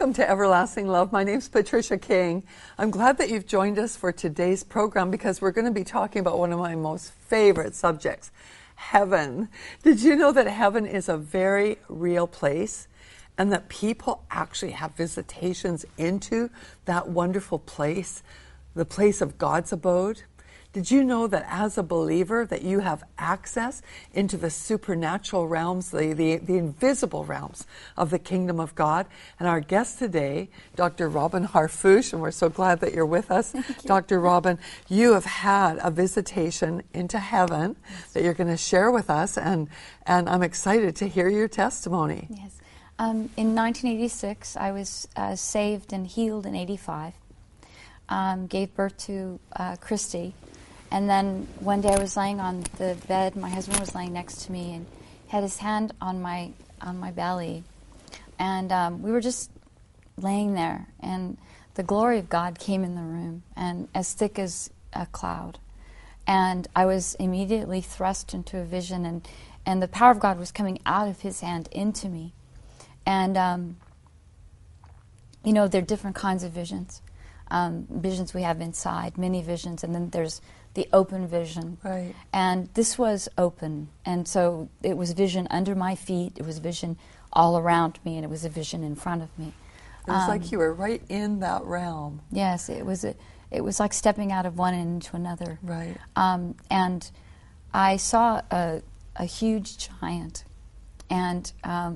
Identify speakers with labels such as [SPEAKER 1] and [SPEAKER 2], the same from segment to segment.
[SPEAKER 1] Welcome to Everlasting Love. My name's Patricia King. I'm glad that you've joined us for today's program because we're going to be talking about one of my most favorite subjects, heaven. Did you know that heaven is a very real place and that people actually have visitations into that wonderful place, the place of God's abode? Did you know that as a believer that you have access into the supernatural realms, the invisible realms of the kingdom of God? And our guest today, Dr. Robin Harfouche, and we're so glad that you're with us. Dr. Robin, you have had a visitation into heaven that you're going to share with us, and I'm excited to hear your testimony.
[SPEAKER 2] Yes. In 1986, I was saved and healed in 85. Gave birth to Christy. And then one day I was laying on the bed, my husband was laying next to me and had his hand on my belly. And we were just laying there, and the glory of God came in the room, and as thick as a cloud. And I was immediately thrust into a vision, and the power of God was coming out of his hand into me. And, there are different kinds of visions. Visions we have inside, many visions, and then there's the open vision.
[SPEAKER 1] Right.
[SPEAKER 2] And this was open, and so it was vision under my feet, it was vision all around me, and it was a vision in front of me.
[SPEAKER 1] It was like you were right in that realm.
[SPEAKER 2] Yes, it was like stepping out of one into another.
[SPEAKER 1] Right.
[SPEAKER 2] And I saw a huge giant, and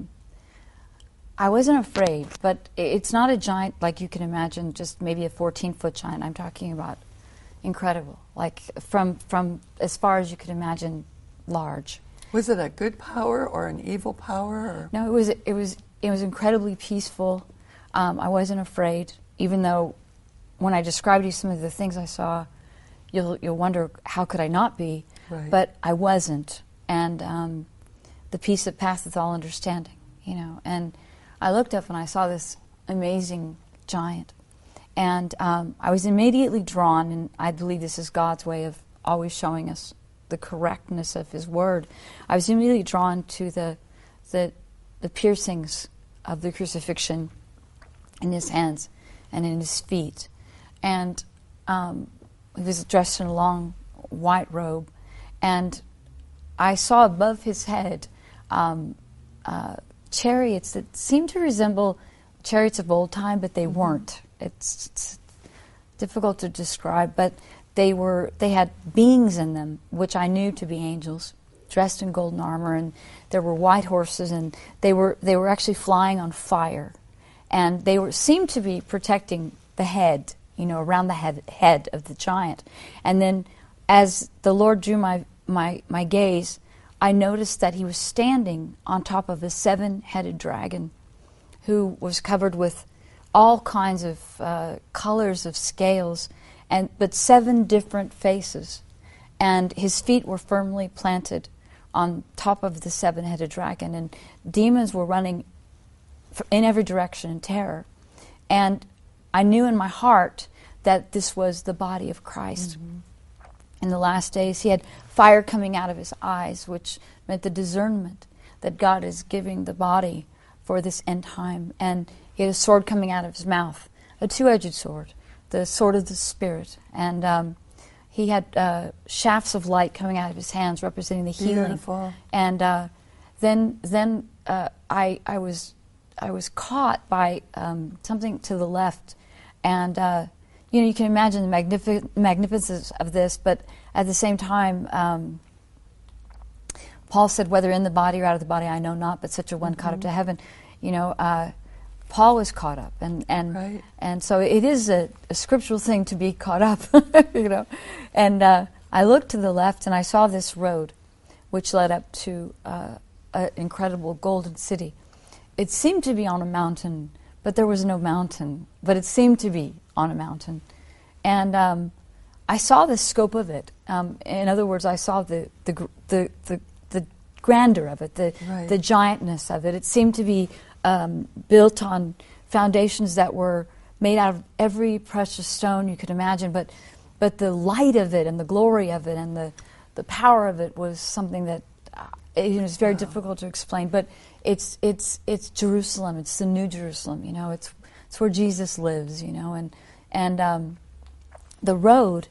[SPEAKER 2] I wasn't afraid, but it's not a giant like you can imagine, just maybe a 14-foot giant. I'm talking about incredible, like from as far as you could imagine, large.
[SPEAKER 1] Was it a good power or an evil power? Or?
[SPEAKER 2] No, it was incredibly peaceful. I wasn't afraid, even though when I described to you some of the things I saw, you'll wonder how could I not be,
[SPEAKER 1] right.
[SPEAKER 2] But I wasn't, and the peace that passeth all understanding, and I looked up and I saw this amazing giant. And I was immediately drawn, and I believe this is God's way of always showing us the correctness of His Word. I was immediately drawn to the piercings of the crucifixion in His hands and in His feet. And He was dressed in a long white robe. And I saw above His head chariots that seemed to resemble chariots of old time, but they weren't. It's difficult to describe, but they had beings in them, which I knew to be angels, dressed in golden armor, and there were white horses, and they were actually flying on fire, and they seemed to be protecting the head, around the head of the giant. And then, as the Lord drew my gaze, I noticed that He was standing on top of a 7-headed dragon, who was covered with all kinds of colors of scales, but 7 different faces. And his feet were firmly planted on top of the 7-headed dragon, and demons were running in every direction in terror. And I knew in my heart that this was the body of Christ. Mm-hmm. In the last days, he had fire coming out of his eyes, which meant the discernment that God is giving the body for this end time. And he had a sword coming out of his mouth, a 2-edged sword, the sword of the Spirit. And he had shafts of light coming out of his hands, representing the healing.
[SPEAKER 1] Beautiful.
[SPEAKER 2] And then I was caught by something to the left, and you can imagine the magnificence of this. But at the same time, Paul said, "Whether in the body or out of the body, I know not, but such a one caught up to heaven." Paul was caught up, and
[SPEAKER 1] right.
[SPEAKER 2] and so it is a scriptural thing to be caught up, And I looked to the left, and I saw this road, which led up to an incredible golden city. It seemed to be on a mountain, but there was no mountain. But it seemed to be on a mountain, and I saw the scope of it. In other words, I saw the grandeur of it, the giantness of it. It seemed to be built on foundations that were made out of every precious stone you could imagine, but the light of it and the glory of it and the power of it was something that it was very difficult to explain. But it's Jerusalem. It's the New Jerusalem. You know, it's where Jesus lives. You know, and the road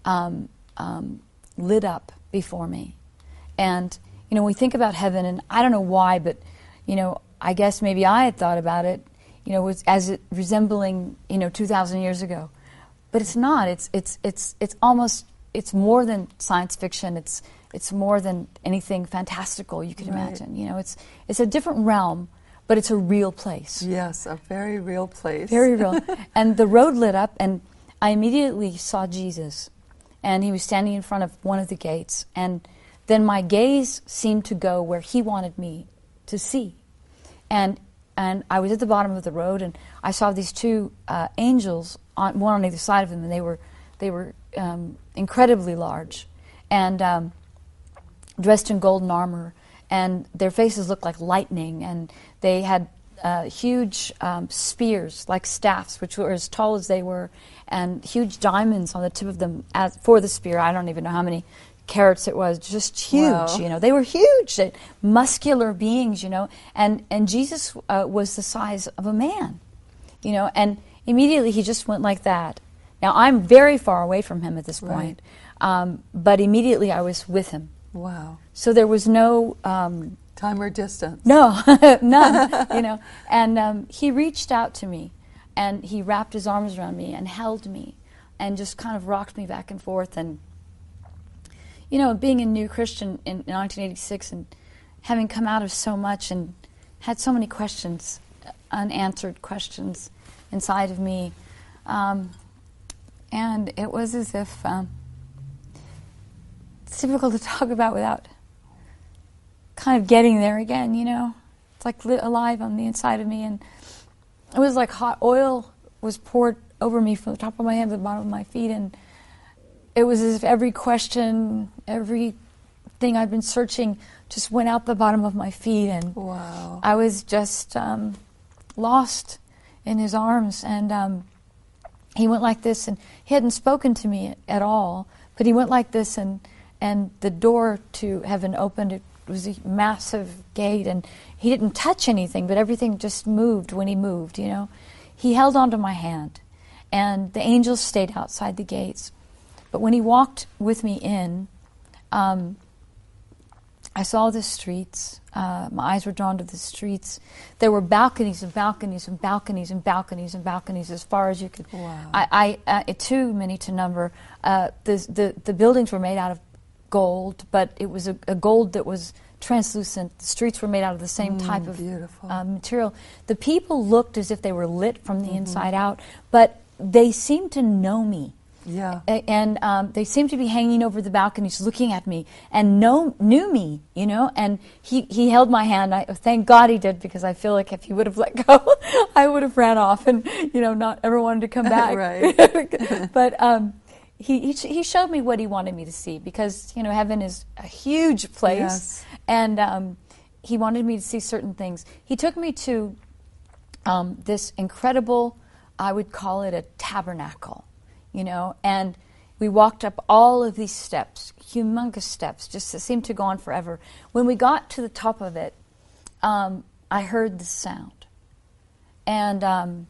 [SPEAKER 2] lit up before me, and you know, we think about heaven, and I don't know why, but you know, I guess maybe I had thought about it, you know, as it resembling, you know, 2,000 years ago, but it's not. It's almost, it's more than science fiction. It's more than anything fantastical you can imagine. You know, it's a different realm, but it's a real place.
[SPEAKER 1] Yes, a very real place.
[SPEAKER 2] Very real. And the road lit up, and I immediately saw Jesus, and he was standing in front of one of the gates, and then my gaze seemed to go where he wanted me to see. And I was at the bottom of the road, and I saw these two angels, one on either side of him, and they were incredibly large, and dressed in golden armor, and their faces looked like lightning, and they had huge spears, like staffs, which were as tall as they were, and huge diamonds on the tip of them for the spear. I don't even know how many carats it was, just huge. Wow. You know, they were huge, muscular beings, you know, and Jesus was the size of a man, you know, and immediately he just went like that. Now, I'm very far away from him at this point, but immediately I was with him.
[SPEAKER 1] Wow.
[SPEAKER 2] So there was no
[SPEAKER 1] time or distance.
[SPEAKER 2] No, none, you know, and he reached out to me, and he wrapped his arms around me and held me and just kind of rocked me back and forth. And you know, being a new Christian in 1986 and having come out of so much and had so many questions, unanswered questions inside of me, and it was as if it's difficult to talk about without kind of getting there again, you know. It's like lit alive on the inside of me, and it was like hot oil was poured over me from the top of my head to the bottom of my feet, and it was as if every question, everything I'd been searching just went out the bottom of my feet, and
[SPEAKER 1] wow.
[SPEAKER 2] I was just lost in his arms. And he went like this, and he hadn't spoken to me at all, but he went like this, and the door to heaven opened. It was a massive gate, and he didn't touch anything, but everything just moved when he moved, you know. He held onto my hand, and the angels stayed outside the gates. But when he walked with me in, I saw the streets. My eyes were drawn to the streets. There were balconies and balconies and balconies and balconies and balconies as far as you could.
[SPEAKER 1] Wow.
[SPEAKER 2] Too many to number. The buildings were made out of gold, but it was a gold that was translucent. The streets were made out of the same type of material. The people looked as if they were lit from the inside out, but they seemed to know me.
[SPEAKER 1] Yeah.
[SPEAKER 2] And they seemed to be hanging over the balconies looking at me and knew me, you know, and he held my hand. Thank God he did, because I feel like if he would have let go, I would have ran off and, you know, not ever wanted to come back.
[SPEAKER 1] Right.
[SPEAKER 2] But he showed me what he wanted me to see, because, you know, heaven is a huge place.
[SPEAKER 1] Yes.
[SPEAKER 2] And he wanted me to see certain things. He took me to this incredible, I would call it a tabernacle. You know, and we walked up all of these steps, humongous steps, just that seemed to go on forever. When we got to the top of it, I heard the sound. And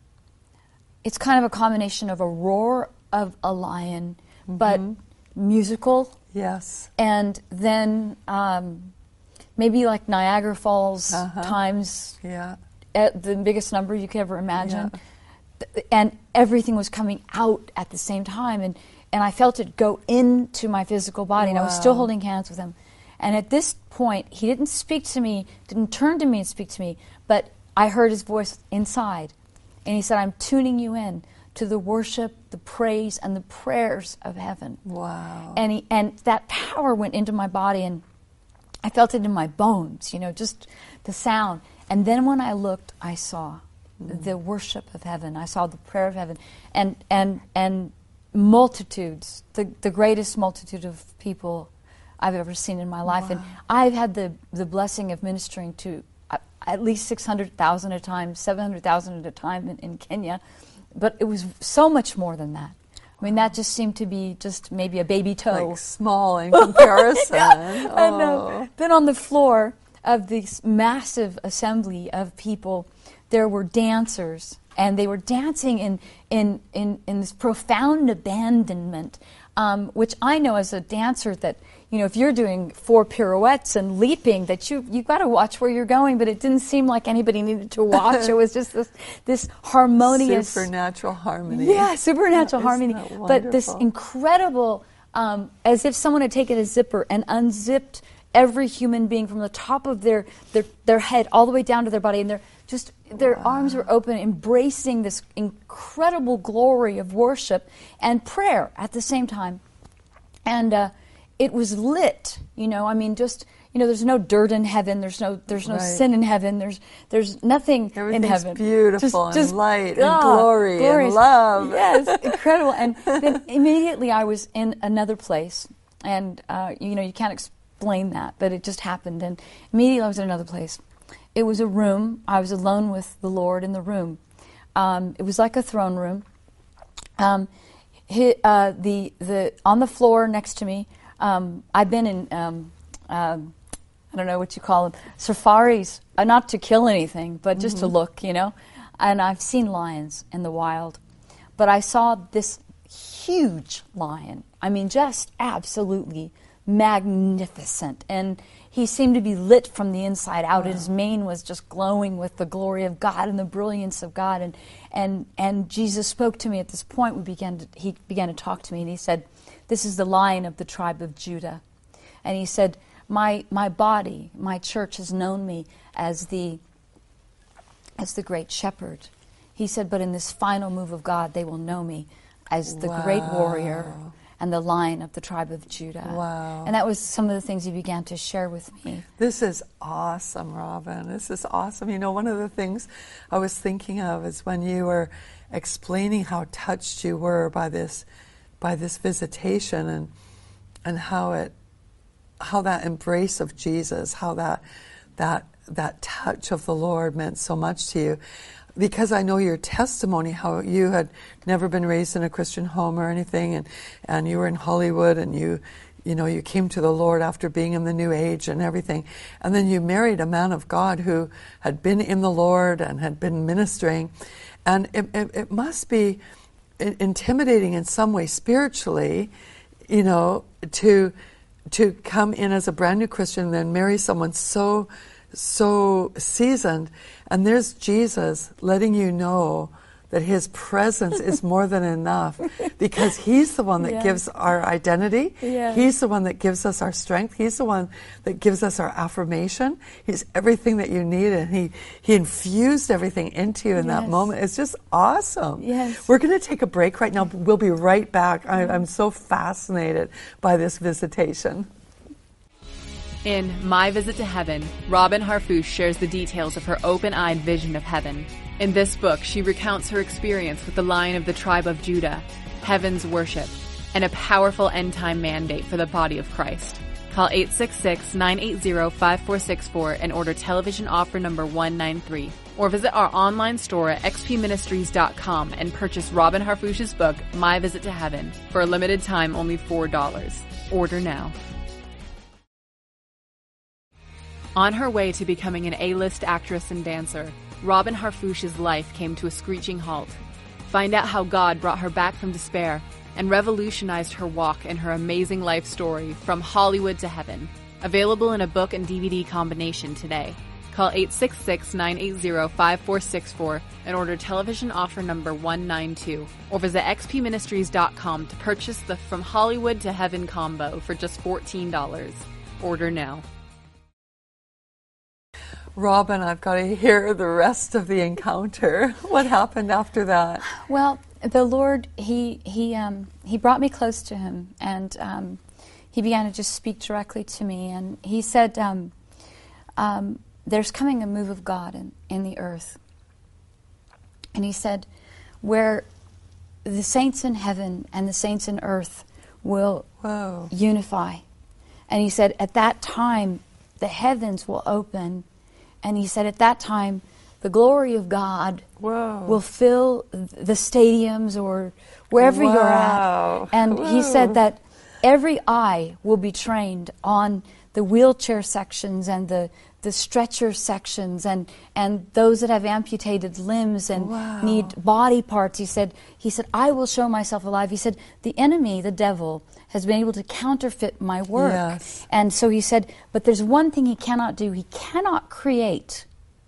[SPEAKER 2] it's kind of a combination of a roar of a lion, but musical.
[SPEAKER 1] Yes.
[SPEAKER 2] And then maybe like Niagara Falls times at the biggest number you could ever imagine. Yeah. And everything was coming out at the same time, and I felt it go into my physical body, and I was still holding hands with him. And at this point, he didn't speak to me, didn't turn to me and speak to me, but I heard his voice inside, and he said, "I'm tuning you in to the worship, the praise, and the prayers of heaven."
[SPEAKER 1] Wow.
[SPEAKER 2] And that power went into my body, and I felt it in my bones, you know, just the sound. And then when I looked, I saw the worship of heaven. I saw the prayer of heaven, and multitudes, the greatest multitude of people I've ever seen in my life.
[SPEAKER 1] Wow.
[SPEAKER 2] And I've had the blessing of ministering to at least 600,000 at a time, 700,000 at a time in Kenya, but it was so much more than that. I mean, that just seemed to be just maybe a baby toe.
[SPEAKER 1] Like small in comparison.
[SPEAKER 2] I know. Then on the floor, of this massive assembly of people, there were dancers, and they were dancing in this profound abandonment, which I know as a dancer that, if you're doing 4 pirouettes and leaping, that you've got to watch where you're going, but it didn't seem like anybody needed to watch. It was just this harmonious...
[SPEAKER 1] supernatural harmony.
[SPEAKER 2] Yeah, supernatural harmony. But this
[SPEAKER 1] wonderful?
[SPEAKER 2] Incredible, as if someone had taken a zipper and unzipped every human being from the top of their head all the way down to their body, and their arms were open, embracing this incredible glory of worship and prayer at the same time. And it was lit, there's no dirt in heaven, there's no
[SPEAKER 1] Right.
[SPEAKER 2] sin in heaven, there's nothing in heaven.
[SPEAKER 1] Beautiful and light and glory
[SPEAKER 2] glorious.
[SPEAKER 1] and love.
[SPEAKER 2] Yes, incredible. And then immediately I was in another place, and you can't explain that, but it just happened. And immediately I was in another place. It was a room. I was alone with the Lord in the room. It was like a throne room. On the floor next to me, I've been in, I don't know what you call them, safaris, not to kill anything, but just to look, and I've seen lions in the wild. But I saw this huge lion. I mean, just absolutely magnificent. And he seemed to be lit from the inside out. Wow. His mane was just glowing with the glory of God and the brilliance of God. And Jesus spoke to me at this point. He began to talk to me, and he said, "This is the Lion of the tribe of Judah." And he said, my body, my church has known me as the great shepherd. He said, but in this final move of God, they will know me as the great warrior and the Lion of the tribe of Judah.
[SPEAKER 1] Wow.
[SPEAKER 2] And that was some of the things he began to share with me.
[SPEAKER 1] This is awesome, Robin. This is awesome. One of the things I was thinking of is when you were explaining how touched you were by this visitation, and how that embrace of Jesus, how that touch of the Lord meant so much to you. Because I know your testimony, how you had never been raised in a Christian home or anything, and you were in Hollywood, and you came to the Lord after being in the New Age and everything. And then you married a man of God who had been in the Lord and had been ministering. And it must be intimidating in some way spiritually, to come in as a brand new Christian and then marry someone so seasoned, and there's Jesus letting you know that his presence is more than enough, because he's the one that gives our identity.
[SPEAKER 2] Yeah.
[SPEAKER 1] He's the one that gives us our strength. He's the one that gives us our affirmation. He's everything that you need, and he infused everything into you in that moment. It's just awesome.
[SPEAKER 2] Yes.
[SPEAKER 1] We're going to take a break right now. We'll be right back. I'm so fascinated by this visitation.
[SPEAKER 3] In My Visit to Heaven, Robin Harfouche shares the details of her open-eyed vision of heaven. In this book, she recounts her experience with the Lion of the tribe of Judah, heaven's worship, and a powerful end-time mandate for the body of Christ. Call 866-980-5464 and order television offer number 193. Or visit our online store at xpministries.com and purchase Robin Harfouche's book, My Visit to Heaven, for a limited time only $4. Order now. On her way to becoming an A-list actress and dancer, Robin Harfouche's life came to a screeching halt. Find out how God brought her back from despair and revolutionized her walk and her amazing life story from Hollywood to heaven. Available in a book and DVD combination today. Call 866-980-5464 and order television offer number 192. Or visit xpministries.com to purchase the From Hollywood to Heaven combo for just $14. Order now.
[SPEAKER 1] Robin, I've got to hear the rest of the encounter. What happened after that?
[SPEAKER 2] Well, the Lord, he brought me close to him, and he began to just speak directly to me. And he said, there's coming a move of God in the earth. And he said, where the saints in heaven and the saints in earth will unify. And he said, at that time, the heavens will open. And he said, at that time, the glory of God will fill the stadiums or wherever you're at. And he said that every eye will be trained on the wheelchair sections and the the stretcher sections and those that have amputated limbs and need body parts. He said, I will show myself alive. He said, the enemy, the devil, has been able to counterfeit my work.
[SPEAKER 1] Yes.
[SPEAKER 2] And so he said, but there's one thing he cannot do. He cannot create.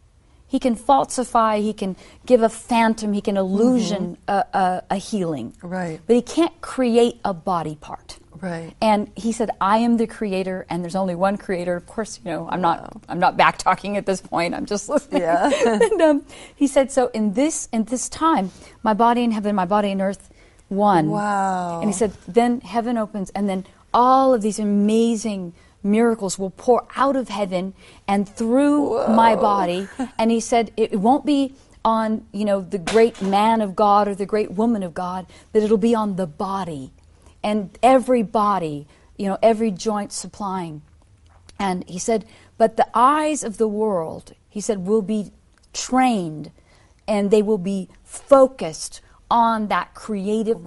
[SPEAKER 2] He can falsify, he can give a phantom, he can illusion a healing.
[SPEAKER 1] Right.
[SPEAKER 2] But he can't create a body part.
[SPEAKER 1] Right.
[SPEAKER 2] And he said, I am the creator, and there's only one creator. Of course, I'm not back talking at this point. I'm just listening.
[SPEAKER 1] Yeah.
[SPEAKER 2] And he said, so in this time, my body in heaven, my body in earth, one.
[SPEAKER 1] Wow.
[SPEAKER 2] And he said, then heaven opens, and then all of these amazing miracles will pour out of heaven and through my body. And he said, it won't be on, the great man of God or the great woman of God, but it'll be on the body. And every body, every joint supplying. And he said, but the eyes of the world, he said, will be trained and they will be focused on that creative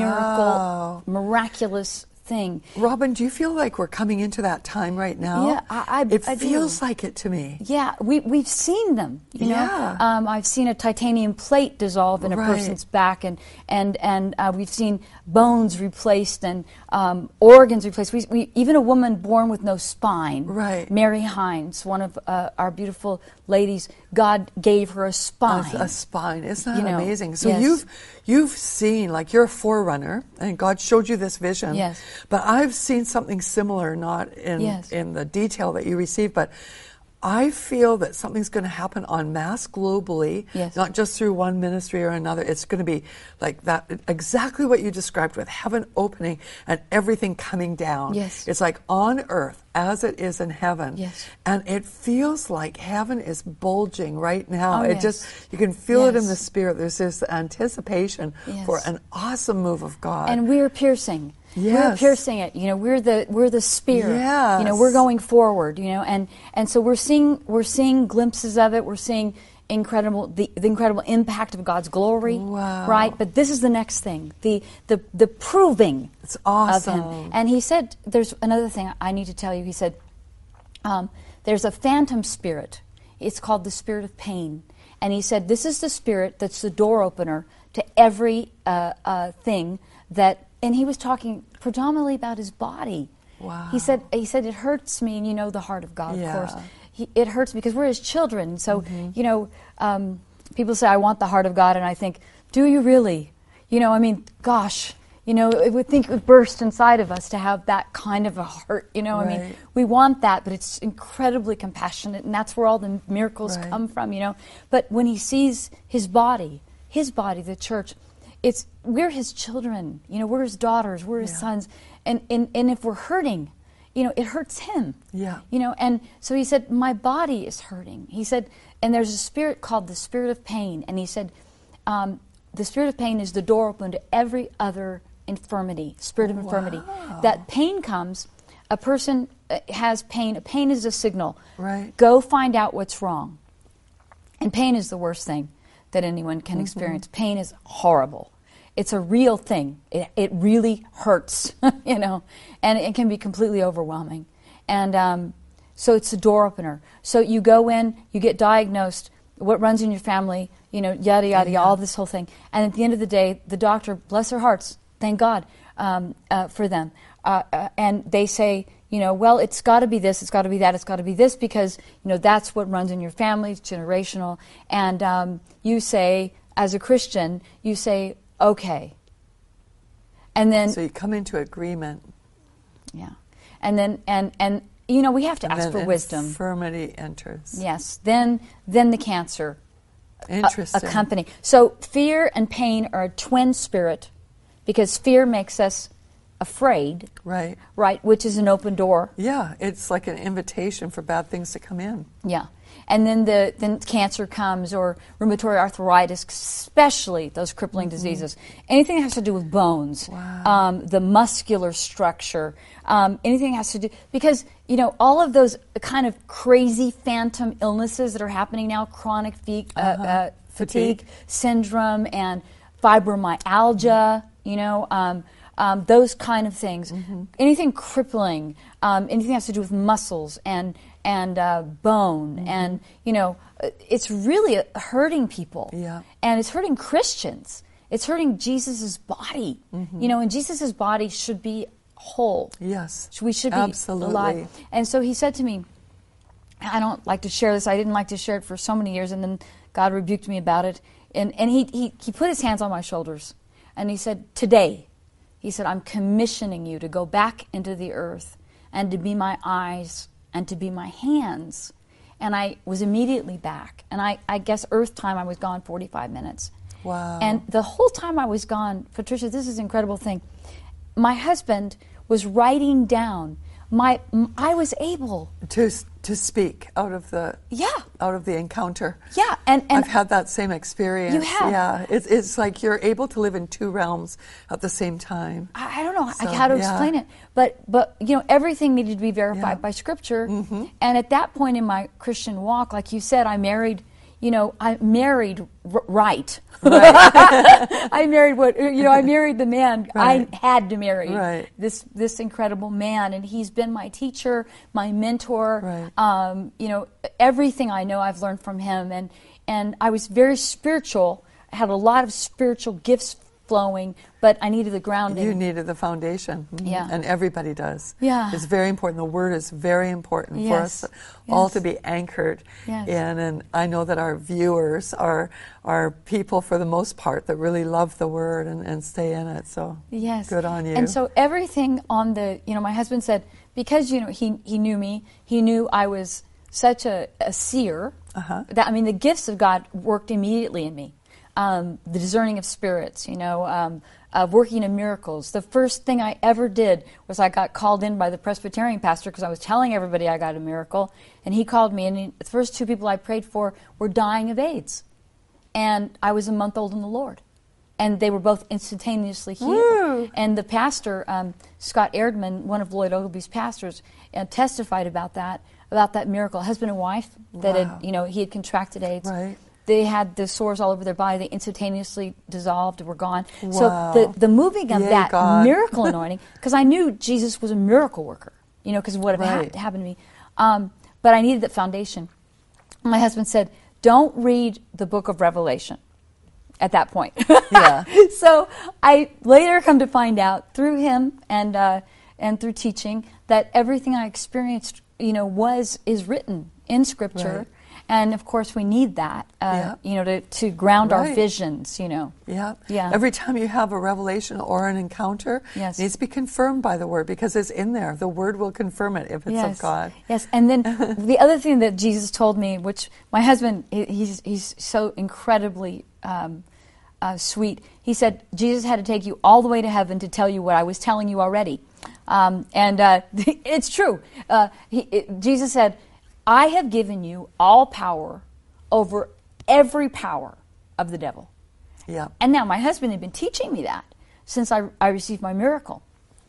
[SPEAKER 2] miracle, miraculous thing.
[SPEAKER 1] Robin, do you feel like we're coming into that time right now?
[SPEAKER 2] Yeah, I
[SPEAKER 1] feels
[SPEAKER 2] do.
[SPEAKER 1] like it to me.
[SPEAKER 2] Yeah, we've seen them. You know,
[SPEAKER 1] Yeah.
[SPEAKER 2] I've seen a titanium plate dissolve in a
[SPEAKER 1] Right.
[SPEAKER 2] person's back, and we've seen bones replaced and organs replaced. We even a woman born with no spine.
[SPEAKER 1] Right.
[SPEAKER 2] Mary Hines, one of our beautiful ladies, God gave her a spine.
[SPEAKER 1] A spine. Isn't that
[SPEAKER 2] You know,
[SPEAKER 1] amazing? So
[SPEAKER 2] yes.
[SPEAKER 1] you've seen, like, you're a forerunner, and God showed you this vision.
[SPEAKER 2] Yes.
[SPEAKER 1] But I've seen something similar, not in the detail that you received, but I feel that something's going to happen en masse globally,
[SPEAKER 2] Yes.
[SPEAKER 1] not just through one ministry or another. It's going to be like that, exactly what you described, with heaven opening and everything coming down.
[SPEAKER 2] Yes.
[SPEAKER 1] It's like on earth as it is in heaven.
[SPEAKER 2] Yes.
[SPEAKER 1] And it feels like heaven is bulging right now.
[SPEAKER 2] Oh,
[SPEAKER 1] It
[SPEAKER 2] yes.
[SPEAKER 1] just, you can feel it in
[SPEAKER 2] Yes.
[SPEAKER 1] the spirit. There's this anticipation
[SPEAKER 2] Yes.
[SPEAKER 1] for an awesome move of God.
[SPEAKER 2] And we're piercing. We're
[SPEAKER 1] Yes.
[SPEAKER 2] piercing it. We're the spear.
[SPEAKER 1] Yes.
[SPEAKER 2] We're going forward. And so we're seeing glimpses of it. We're seeing the incredible impact of God's glory.
[SPEAKER 1] Wow.
[SPEAKER 2] Right. But this is the next thing. The proving.
[SPEAKER 1] It's awesome.
[SPEAKER 2] Of Him. And he said, there's another thing I need to tell you. He said, there's a phantom spirit. It's called the spirit of pain. And he said, this is the spirit that's the door opener to every thing that. And he was talking predominantly about his body.
[SPEAKER 1] Wow.
[SPEAKER 2] He said it hurts me, and you know the heart of God,
[SPEAKER 1] Yeah.
[SPEAKER 2] of course. It hurts because we're His children. So people say, I want the heart of God, and I think, do you really? Gosh, it would burst inside of us to have that kind of a heart.
[SPEAKER 1] Right.
[SPEAKER 2] We want that, but it's incredibly compassionate, and that's where all the miracles
[SPEAKER 1] Right.
[SPEAKER 2] come from. But when he sees His body, the church. We're His children, we're His daughters, we're His sons, and if we're hurting, it hurts Him.
[SPEAKER 1] Yeah.
[SPEAKER 2] And so he said, my body is hurting. He said, and there's a spirit called the spirit of pain, and he said, the spirit of pain is the door open to every other infirmity, spirit of infirmity. That pain comes, a person has pain. Pain is a signal.
[SPEAKER 1] Right.
[SPEAKER 2] Go find out what's wrong. And pain is the worst thing that anyone can experience. Pain is horrible. It's a real thing. It really hurts, and it can be completely overwhelming. And so it's a door opener. So you go in, you get diagnosed, what runs in your family, yada, yada, yada, all this whole thing. And at the end of the day, the doctor, bless their hearts, thank God for them. And they say, well, it's got to be this, it's got to be that, it's got to be this, because, that's what runs in your family, it's generational. And you say, as a Christian, you say, okay. And then...
[SPEAKER 1] So you come into agreement.
[SPEAKER 2] Yeah. And then, and we have to ask for wisdom.
[SPEAKER 1] Infirmity enters.
[SPEAKER 2] Yes. Then the cancer.
[SPEAKER 1] Interesting.
[SPEAKER 2] Accompany. So fear and pain are a twin spirit, because fear makes us afraid,
[SPEAKER 1] Right.
[SPEAKER 2] right, which is an open door.
[SPEAKER 1] Yeah, it's like an invitation for bad things to come in.
[SPEAKER 2] Yeah. And then cancer comes, or rheumatoid arthritis, especially those crippling diseases. Anything that has to do with bones, the muscular structure, anything that has to do, because, all of those kind of crazy phantom illnesses that are happening now, chronic fatigue syndrome and fibromyalgia, those kind of things. Anything crippling, anything that has to do with muscles and and bone, and it's really hurting people, and it's hurting Christians. It's hurting Jesus' body, and Jesus' body should be whole.
[SPEAKER 1] Yes,
[SPEAKER 2] we should be alive. And so he said to me, I don't like to share this. I didn't like to share it for so many years, and then God rebuked me about it. And he put his hands on my shoulders, and he said, today, he said, I'm commissioning you to go back into the earth and to be my eyes and to be my hands. And I was immediately back. And I guess earth time, I was gone 45 minutes.
[SPEAKER 1] Wow.
[SPEAKER 2] And the whole time I was gone, Patricia, this is an incredible thing. My husband was writing down. I was able
[SPEAKER 1] to speak out of the encounter.
[SPEAKER 2] Yeah, and
[SPEAKER 1] I've had that same experience.
[SPEAKER 2] You have?
[SPEAKER 1] Yeah, it's like you're able to live in two realms at the same time.
[SPEAKER 2] I don't know how to explain it, but everything needed to be verified by Scripture. And at that point in my Christian walk, like you said, I married. I married right. I married I married the man I had to marry.
[SPEAKER 1] Right.
[SPEAKER 2] This incredible man, and he's been my teacher, my mentor.
[SPEAKER 1] Right.
[SPEAKER 2] Everything I know I've learned from him, and I was very spiritual. I had a lot of spiritual gifts flowing, but I needed the grounding.
[SPEAKER 1] You needed the foundation.
[SPEAKER 2] Yeah.
[SPEAKER 1] And everybody does.
[SPEAKER 2] Yeah.
[SPEAKER 1] It's very important. The Word is very important for us all to be anchored in. And I know that our viewers are people, for the most part, that really love the Word and stay in it. So good on you.
[SPEAKER 2] And so everything on the, my husband said, because, he knew me, he knew I was such a seer, that, the gifts of God worked immediately in me. The discerning of spirits, working in miracles. The first thing I ever did was I got called in by the Presbyterian pastor because I was telling everybody I got a miracle, and he called me, and the first two people I prayed for were dying of AIDS. And I was a month old in the Lord. And they were both instantaneously healed.
[SPEAKER 1] Woo.
[SPEAKER 2] And the pastor, Scott Erdman, one of Lloyd Ogilvy's pastors, testified about that miracle. Husband and wife that had, he had contracted AIDS.
[SPEAKER 1] Right.
[SPEAKER 2] They had the sores all over their body. They instantaneously dissolved, were gone.
[SPEAKER 1] Wow.
[SPEAKER 2] So the moving of that
[SPEAKER 1] God.
[SPEAKER 2] miracle anointing, because I knew Jesus was a miracle worker, because of what had happened to me. But I needed that foundation. My husband said, don't read the book of Revelation at that point.
[SPEAKER 1] Yeah.
[SPEAKER 2] So I later come to find out through him and through teaching that everything I experienced, is written in Scripture.
[SPEAKER 1] Right.
[SPEAKER 2] And of course, we need that, to ground our visions.
[SPEAKER 1] Yeah. Every time you have a revelation or an encounter, it needs to be confirmed by the Word, because it's in there. The Word will confirm it if it's of God.
[SPEAKER 2] Yes. And then the other thing that Jesus told me, which my husband, he's so incredibly sweet. He said Jesus had to take you all the way to heaven to tell you what I was telling you already, and it's true. Jesus said, I have given you all power over every power of the devil.
[SPEAKER 1] Yeah.
[SPEAKER 2] And now my husband had been teaching me that since I received my miracle.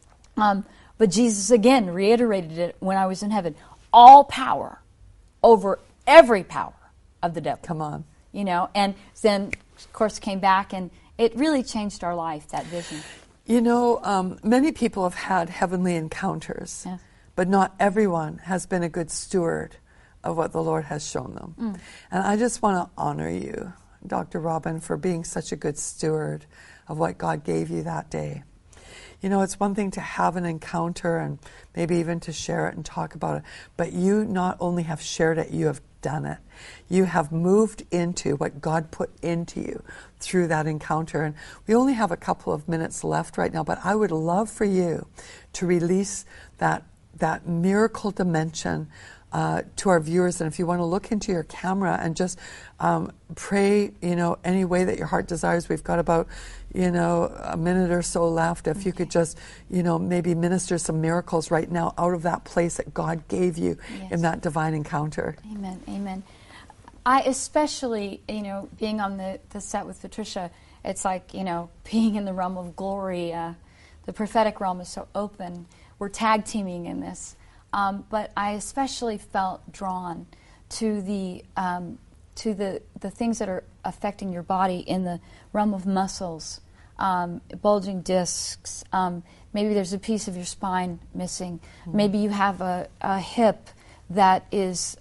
[SPEAKER 2] But Jesus again reiterated it when I was in heaven. All power over every power of the devil.
[SPEAKER 1] Come on.
[SPEAKER 2] And then, of course, came back, and it really changed our life, that vision.
[SPEAKER 1] Many people have had heavenly encounters, but not everyone has been a good steward of what the Lord has shown them. And I just want to honor you, Dr. Robin, for being such a good steward of what God gave you that day. It's one thing to have an encounter and maybe even to share it and talk about it, but you not only have shared it, you have done it. You have moved into what God put into you through that encounter. And we only have a couple of minutes left right now, but I would love for you to release that miracle dimension to our viewers. And if you want to look into your camera and just pray, any way that your heart desires. We've got about, a minute or so left. If you could just, maybe minister some miracles right now out of that place that God gave you in that divine encounter.
[SPEAKER 2] Amen. Amen. I especially, being on the set with Patricia, it's like, being in the realm of glory. The prophetic realm is so open. We're tag teaming in this. But I especially felt drawn to the things that are affecting your body in the realm of muscles, bulging discs. Maybe there's a piece of your spine missing. Maybe you have a hip that is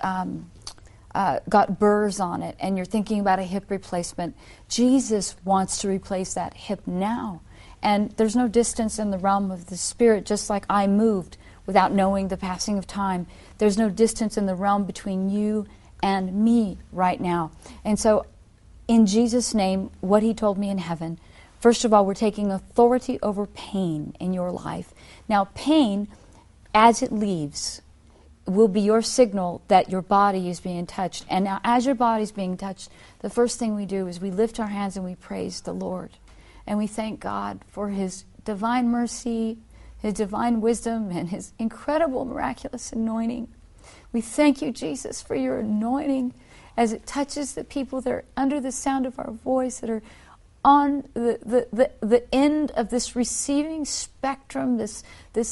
[SPEAKER 2] got burrs on it, and you're thinking about a hip replacement, Jesus wants to replace that hip now. And there's no distance in the realm of the Spirit, just like I moved without knowing the passing of time. There's no distance in the realm between you and me right now. And so, in Jesus' name, what He told me in heaven, first of all, we're taking authority over pain in your life. Now, pain, as it leaves, will be your signal that your body is being touched. And now, as your body is being touched, the first thing we do is we lift our hands and we praise the Lord. And we thank God for His divine mercy, His divine wisdom, and His incredible, miraculous anointing. We thank you, Jesus, for your anointing as it touches the people that are under the sound of our voice, that are on the end of this receiving spectrum, this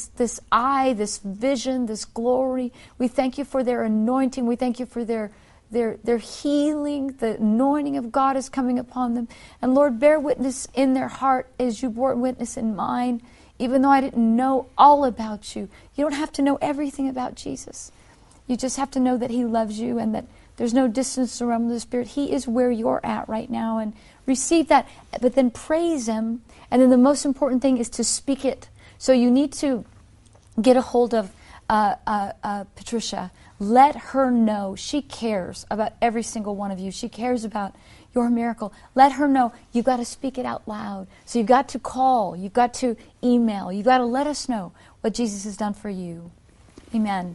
[SPEAKER 2] eye, this vision, this glory. We thank you for their anointing. We thank you for their healing. The anointing of God is coming upon them. And Lord, bear witness in their heart as you bore witness in mine. Even though I didn't know all about you, you don't have to know everything about Jesus. You just have to know that He loves you and that there's no distance around the Spirit. He is where you're at right now, and receive that, but then praise Him. And then the most important thing is to speak it. So you need to get a hold of Patricia. Let her know she cares about every single one of you. She cares about your miracle. Let her know you've got to speak it out loud. So you've got to call. You've got to email. You've got to let us know what Jesus has done for you. Amen.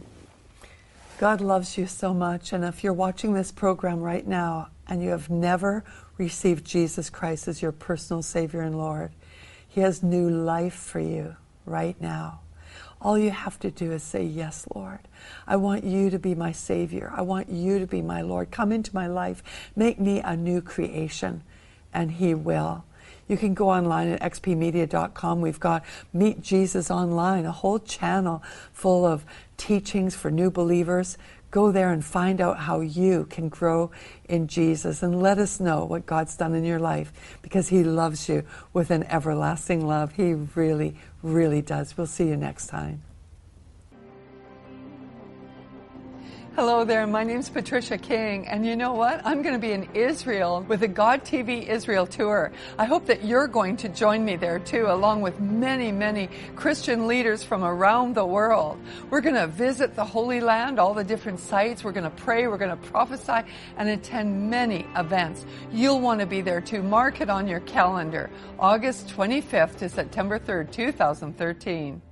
[SPEAKER 1] God loves you so much, and if you're watching this program right now and you have never received Jesus Christ as your personal Savior and Lord, He has new life for you right now. All you have to do is say, yes, Lord. I want you to be my Savior. I want you to be my Lord. Come into my life. Make me a new creation, and He will. You can go online at xpmedia.com. We've got Meet Jesus Online, a whole channel full of teachings for new believers. Go there and find out how you can grow in Jesus, and let us know what God's done in your life, because He loves you with an everlasting love. He really, really does. We'll see you next time. Hello there, my name's Patricia King, and you know what? I'm going to be in Israel with the God TV Israel tour. I hope that you're going to join me there too, along with many, many Christian leaders from around the world. We're going to visit the Holy Land, all the different sites. We're going to pray, we're going to prophesy, and attend many events. You'll want to be there too. Mark it on your calendar. August 25th to September 3rd, 2013.